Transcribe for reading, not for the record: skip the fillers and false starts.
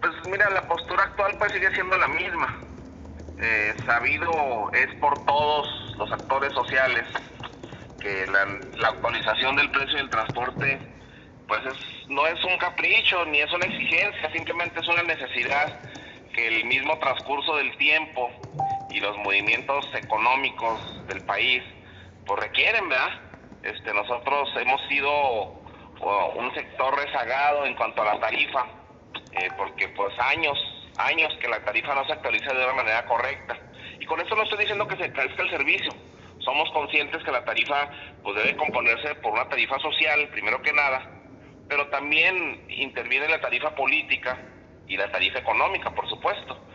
Pues mira, la postura actual pues sigue siendo la misma. Sabido es por todos los actores sociales que la actualización del precio del transporte pues no es un capricho ni es una exigencia, simplemente es una necesidad que el mismo transcurso del tiempo y los movimientos económicos del país pues requieren, ¿verdad? Nosotros hemos sido un sector rezagado en cuanto a la tarifa, porque pues años que la tarifa no se actualiza de una manera correcta. Y con esto no estoy diciendo que se encarezca el servicio. Somos conscientes que la tarifa pues debe componerse por una tarifa social, primero que nada, pero también interviene la tarifa política y la tarifa económica, por supuesto.